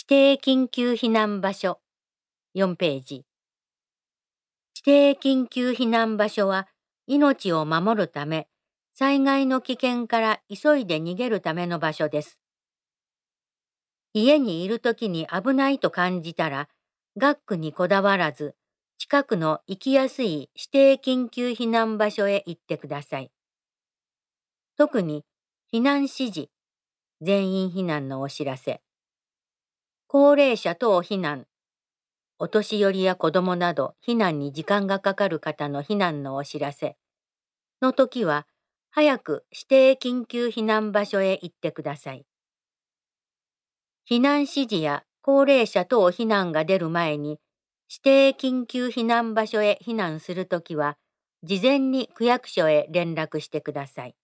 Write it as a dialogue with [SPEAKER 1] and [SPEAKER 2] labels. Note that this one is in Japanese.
[SPEAKER 1] 指定緊急避難場所4ページ。指定緊急避難場所は命を守るため、災害の危険から急いで逃げるための場所です。家にいるときに危ないと感じたら、学区にこだわらず、近くの行きやすい指定緊急避難場所へ行ってください。特に避難指示、全員避難のお知らせ、高齢者等避難、お年寄りや子供など避難に時間がかかる方の避難のお知らせの時は、早く指定緊急避難場所へ行ってください。避難指示や高齢者等避難が出る前に、指定緊急避難場所へ避難するときは、事前に区役所へ連絡してください。